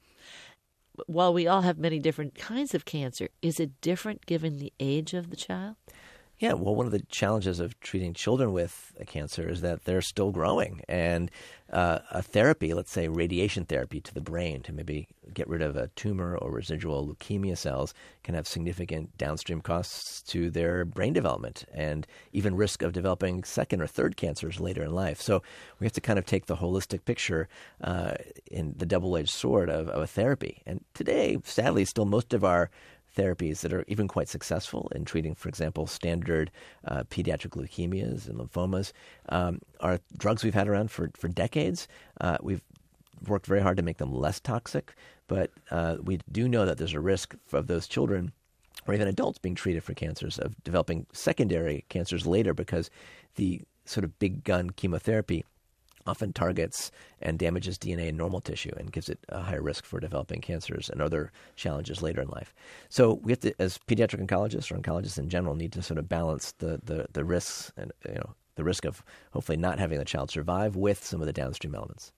While we all have many different kinds of cancer, is it different given the age of the child? Yeah, well, one of the challenges of treating children with a cancer is that they're still growing. And uh, a therapy, let's say radiation therapy to the brain to maybe get rid of a tumor or residual leukemia cells, can have significant downstream costs to their brain development and even risk of developing second or third cancers later in life. So we have to kind of take the holistic picture uh, in the double-edged sword of, of a therapy. And today, sadly, still most of our therapies that are even quite successful in treating, for example, standard uh, pediatric leukemias and lymphomas um, are drugs we've had around for, for decades. Uh, we've worked very hard to make them less toxic, but uh, we do know that there's a risk of those children or even adults being treated for cancers of developing secondary cancers later because the sort of big gun chemotherapy often targets and damages D N A in normal tissue and gives it a higher risk for developing cancers and other challenges later in life. So we have to, as pediatric oncologists or oncologists in general, need to sort of balance the, the, the risks and you know the risk of hopefully not having the child survive with some of the downstream elements.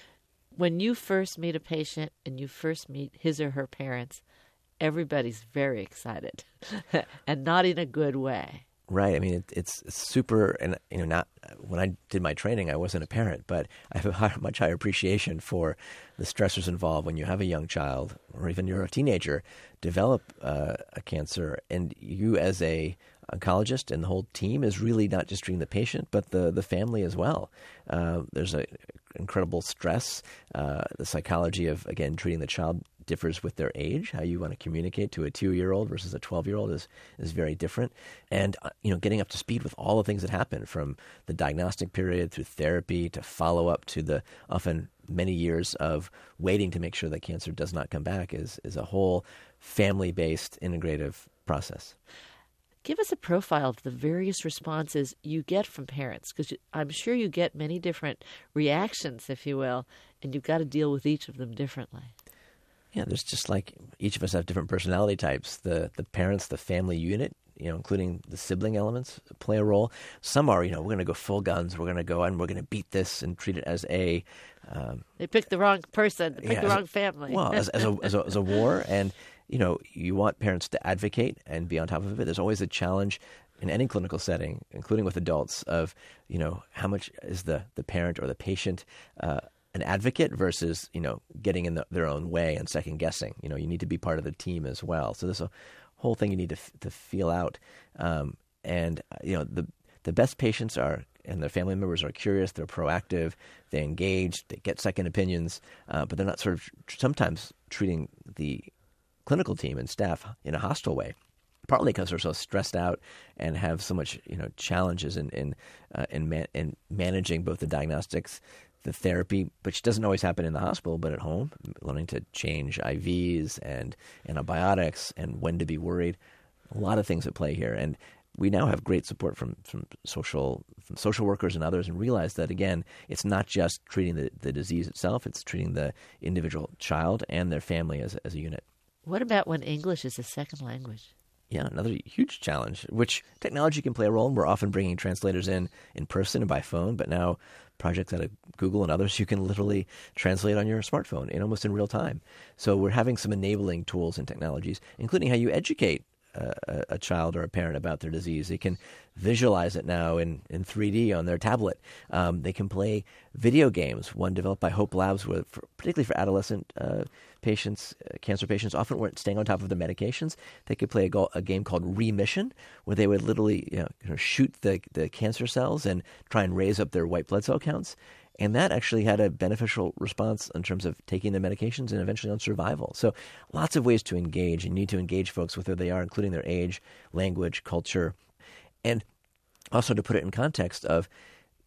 When you first meet a patient and you first meet his or her parents, everybody's very excited and not in a good way. Right. I mean, it, it's super, and you know, not when I did my training, I wasn't a parent, but I have a high, much higher appreciation for the stressors involved when you have a young child, or even you're a teenager, develop uh, a cancer, and you as a oncologist and the whole team is really not just treating the patient, but the the family as well. Uh, there's a incredible stress. Uh, the psychology of again treating the child differs with their age. How you want to communicate to a two-year-old versus a twelve-year-old is is very different. And uh, you know, getting up to speed with all the things that happen from the diagnostic period through therapy to follow-up to the often many years of waiting to make sure that cancer does not come back is is a whole family-based integrative process. Give us a profile of the various responses you get from parents, because I'm sure you get many different reactions, if you will, and you've got to deal with each of them differently. Yeah, there's just like each of us have different personality types. The the parents, the family unit, you know, including the sibling elements, play a role. Some are, you know, we're going to go full guns. We're going to go and we're going to beat this and treat it as a. Um, they picked the wrong person. They picked yeah, the wrong a, family. Well, as, as, a, as, a, as a war, and you know, you want parents to advocate and be on top of it. There's always a challenge in any clinical setting, including with adults, of you know, how much is the the parent or the patient. Uh, an advocate versus, you know, getting in the, their own way and second guessing. You know, you need to be part of the team as well. So there's a whole thing you need to to feel out. Um, and, you know, the the best patients are, and their family members are curious, they're proactive, they engage, they get second opinions, uh, but they're not sort of sometimes treating the clinical team and staff in a hostile way. Partly because they're so stressed out and have so much, you know, challenges in in uh, in, man- in managing both the diagnostics, the therapy, which doesn't always happen in the hospital, but at home, learning to change I Vs and antibiotics and when to be worried. A lot of things at play here. And we now have great support from, from social from social workers and others, and realize that, again, it's not just treating the, the disease itself, it's treating the individual child and their family as, as a unit. What about when English is a second language? Yeah, another huge challenge, which technology can play a role in. We're often bringing translators in in person and by phone, but now projects out of Google and others, you can literally translate on your smartphone in almost in real time. So we're having some enabling tools and technologies, including how you educate a, a child or a parent about their disease. They can visualize it now in, in three D on their tablet. Um, they can play video games, one developed by Hope Labs, with, for, particularly for adolescent uh, patients, uh, cancer patients, often weren't staying on top of their medications. They could play a, go- a game called Remission, where they would literally you know, you know, shoot the, the cancer cells and try and raise up their white blood cell counts. And that actually had a beneficial response in terms of taking the medications and eventually on survival. So lots of ways to engage. You need to engage folks with where they are, including their age, language, culture. And also to put it in context of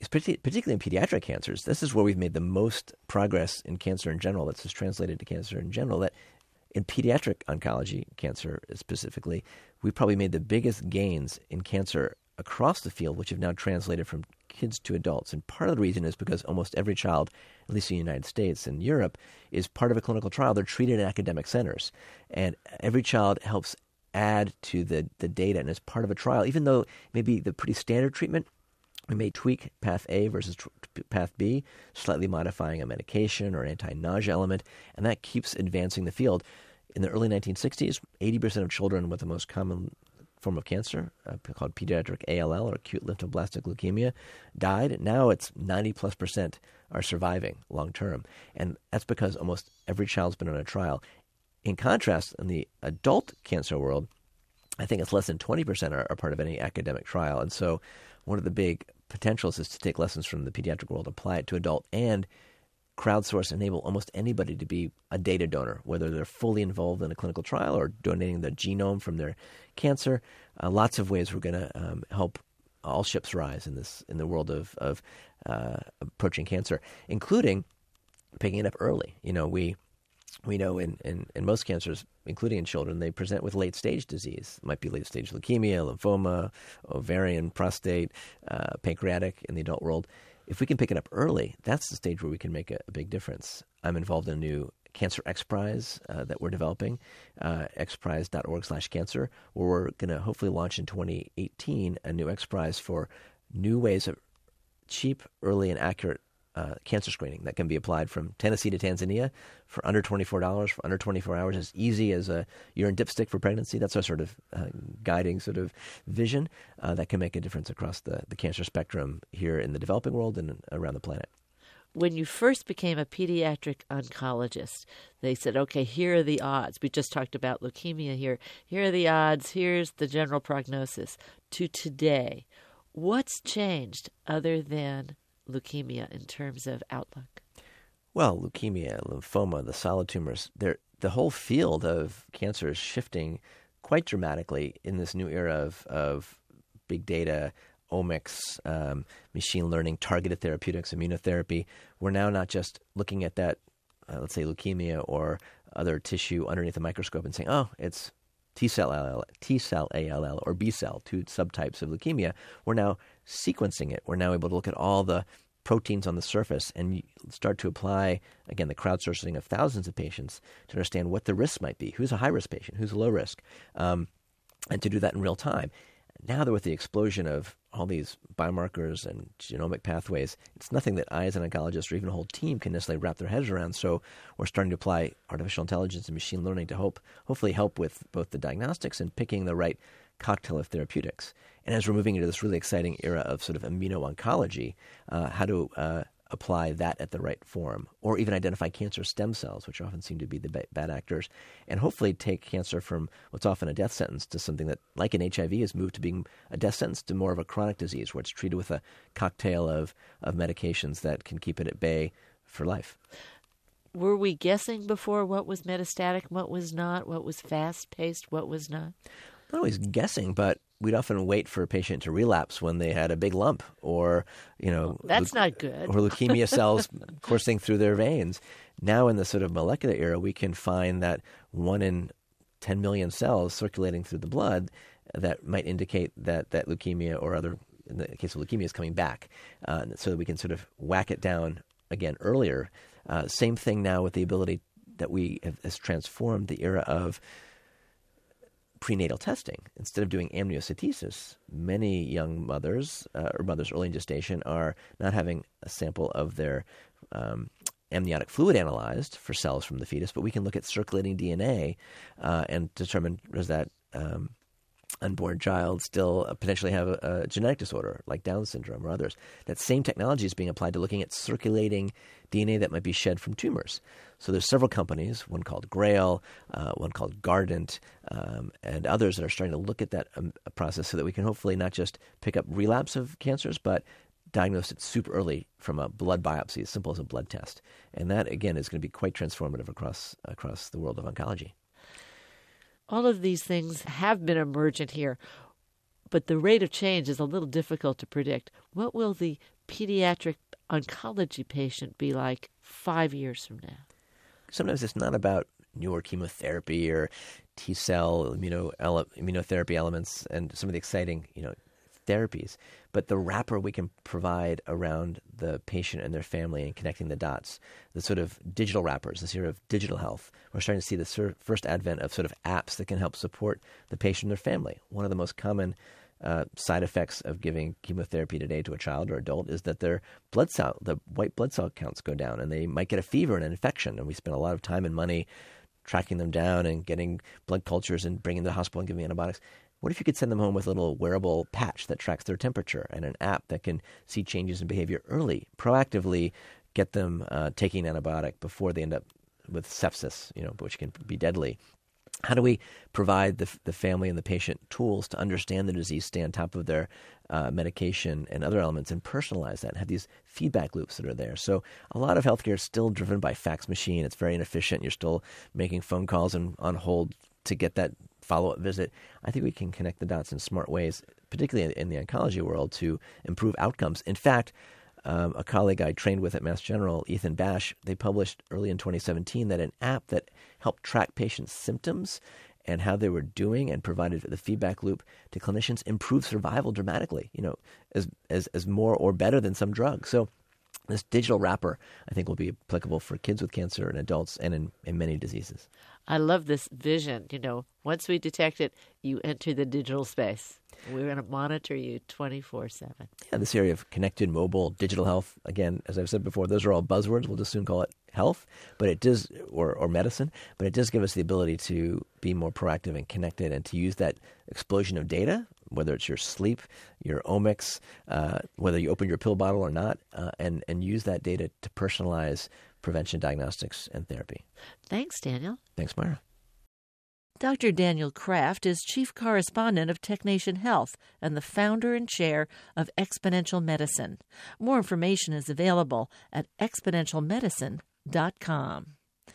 particularly in pediatric cancers, this is where we've made the most progress in cancer in general. That's just translated to cancer in general. That in pediatric oncology, cancer specifically, we probably made the biggest gains in cancer across the field, which have now translated from kids to adults. And part of the reason is because almost every child, at least in the United States and Europe, is part of a clinical trial. They're treated in academic centers. And every child helps add to the, the data and is part of a trial. Even though maybe the pretty standard treatment, we may tweak path A versus tr- path B, slightly modifying a medication or anti-nausea element, and that keeps advancing the field. In the early nineteen sixties, eighty percent of children with the most common form of cancer, uh, called pediatric A L L or acute lymphoblastic leukemia, died. Now it's ninety plus percent are surviving long term, and that's because almost every child's been on a trial. In contrast, in the adult cancer world, I think it's less than twenty percent are, are part of any academic trial, and so one of the big potentials is to take lessons from the pediatric world, apply it to adult, and crowdsource, enable almost anybody to be a data donor, whether they're fully involved in a clinical trial or donating the genome from their cancer. Uh, lots of ways we're going to um, help all ships rise in this in the world of, of uh, approaching cancer, including picking it up early. You know, we we know in, in, in most cancers, including in children, they present with late-stage disease. It might be late-stage leukemia, lymphoma, ovarian, prostate, uh, pancreatic in the adult world. If we can pick it up early, that's the stage where we can make a, a big difference. I'm involved in a new Cancer X Prize uh, that we're developing, uh, x prize dot org slash cancer, where we're going to hopefully launch in twenty eighteen a new X Prize for new ways of cheap, early, and accurate uh, cancer screening that can be applied from Tennessee to Tanzania for under twenty-four dollars, for under twenty-four hours, as easy as a urine dipstick for pregnancy. That's our sort of uh, guiding sort of vision uh, that can make a difference across the, the cancer spectrum here in the developing world and around the planet. When you first became a pediatric oncologist, they said, okay, here are the odds. We just talked about leukemia here. Here are the odds. Here's the general prognosis. To today, what's changed other than leukemia in terms of outlook? Well, leukemia, lymphoma, the solid tumors, the whole field of cancer is shifting quite dramatically in this new era of, of big data, omics, um, machine learning, targeted therapeutics, immunotherapy. We're now not just looking at that, uh, let's say, leukemia or other tissue underneath a microscope and saying, oh, it's T-cell A L L, T-cell A L L or B-cell, two subtypes of leukemia. We're now sequencing it. We're now able to look at all the proteins on the surface and start to apply, again, the crowdsourcing of thousands of patients to understand what the risks might be. Who's a high-risk patient? Who's a low-risk? Um, and to do that in real time. Now that with the explosion of all these biomarkers and genomic pathways, it's nothing that I as an oncologist or even a whole team can necessarily wrap their heads around. So we're starting to apply artificial intelligence and machine learning to hope, hopefully help with both the diagnostics and picking the right cocktail of therapeutics. And as we're moving into this really exciting era of sort of immuno-oncology, uh, how to uh, apply that at the right form, or even identify cancer stem cells, which often seem to be the ba- bad actors, and hopefully take cancer from what's often a death sentence to something that, like in H I V, has moved to being a death sentence to more of a chronic disease where it's treated with a cocktail of, of medications that can keep it at bay for life. Were we guessing before what was metastatic, what was not, what was fast-paced, what was not? Not always guessing, but we'd often wait for a patient to relapse when they had a big lump or, you know... That's leu- not good. Or leukemia cells coursing through their veins. Now in the sort of molecular era, we can find that one in ten million cells circulating through the blood that might indicate that, that leukemia or other, in the case of leukemia, is coming back. Uh, so that we can sort of whack it down again earlier. Uh, same thing now with the ability that we have has transformed the era of prenatal testing. Instead of doing amniocentesis, many young mothers uh, or mothers early in gestation are not having a sample of their um, amniotic fluid analyzed for cells from the fetus, but we can look at circulating D N A uh, and determine does that um, unborn child still potentially have a, a genetic disorder like Down syndrome or others. That same technology is being applied to looking at circulating D N A that might be shed from tumors. So there's several companies, one called Grail, uh, one called Guardant, um, and others that are starting to look at that um, process so that we can hopefully not just pick up relapse of cancers, but diagnose it super early from a blood biopsy, as simple as a blood test. And that, again, is going to be quite transformative across across the world of oncology. All of these things have been emergent here. but the rate of change is a little difficult to predict. What will the pediatric oncology patient be like five years from now? Sometimes it's not about newer chemotherapy or T-cell immuno, ele, immunotherapy elements and some of the exciting, you know, therapies, but the wrapper we can provide around the patient and their family and connecting the dots, the sort of digital wrappers, this era of digital health. We're starting to see the sur- first advent of sort of apps that can help support the patient and their family. One of the most common uh, side effects of giving chemotherapy today to a child or adult is that their blood cell, the white blood cell counts go down, and they might get a fever and an infection. And we spend a lot of time and money tracking them down and getting blood cultures and bringing them to the hospital and giving antibiotics. What if you could send them home with a little wearable patch that tracks their temperature and an app that can see changes in behavior early, proactively get them uh, taking an antibiotic before they end up with sepsis, you know, which can be deadly? How do we provide the, the family and the patient tools to understand the disease, stay on top of their uh, medication and other elements, and personalize that and have these feedback loops that are there? So a lot of healthcare is still driven by fax machine. It's very inefficient. You're still making phone calls and on hold to get that follow-up visit. I think we can connect the dots in smart ways, particularly in the oncology world, to improve outcomes. In fact, um, a colleague I trained with at Mass General, Ethan Bash, they published early in twenty seventeen that an app that helped track patients' symptoms and how they were doing and provided the feedback loop to clinicians improved survival dramatically, you know, as, as, as more or better than some drugs. So this digital wrapper, I think, will be applicable for kids with cancer and adults and in, in many diseases. I love this vision. You know, once we detect it, you enter the digital space. We're going to monitor you twenty-four seven. Yeah, this area of connected, mobile, digital health, again, as I've said before, those are all buzzwords. We'll just soon call it health, but it does, or, or medicine, but it does give us the ability to be more proactive and connected and to use that explosion of data, whether it's your sleep, your omics, uh, whether you open your pill bottle or not, uh, and, and use that data to personalize prevention, diagnostics, and therapy. Thanks, Daniel. Thanks, Myra. Doctor Daniel Kraft is Chief Correspondent of TechNation Health and the founder and chair of Exponential Medicine. More information is available at exponential medicine dot com.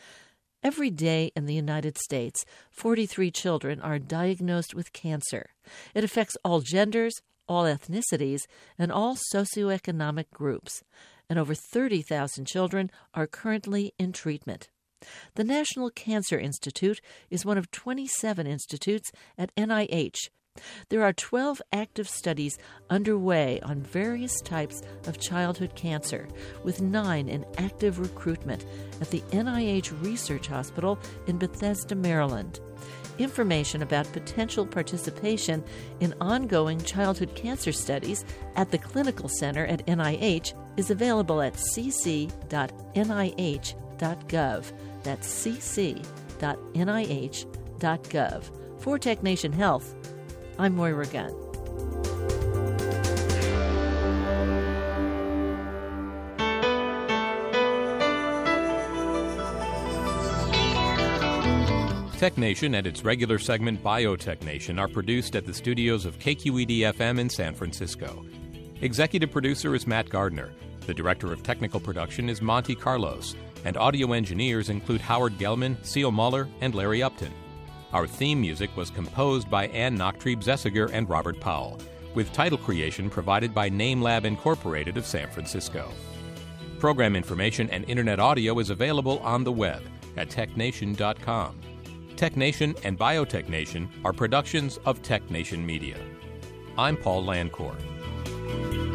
Every day in the United States, forty-three children are diagnosed with cancer. It affects all genders, all ethnicities, and all socioeconomic groups. And over thirty thousand children are currently in treatment. The National Cancer Institute is one of twenty-seven institutes at N I H. There are twelve active studies underway on various types of childhood cancer, with nine in active recruitment at the N I H Research Hospital in Bethesda, Maryland. Information about potential participation in ongoing childhood cancer studies at the Clinical Center at N I H is available at c c dot n i h dot gov. That's c c dot n i h dot gov. For TechNation Health, I'm Moira Gunn. TechNation and its regular segment BioTechNation are produced at the studios of K Q E D F M in San Francisco. Executive producer is Matt Gardner. The director of technical production is Monty Carlos. And audio engineers include Howard Gelman, Seal Muller, and Larry Upton. Our theme music was composed by Ann Nachtrieb-Zessiger and Robert Powell, with title creation provided by NameLab Incorporated of San Francisco. Program information and Internet audio is available on the web at technation dot com. TechNation and BioTechNation are productions of TechNation Media. I'm Paul Landcore.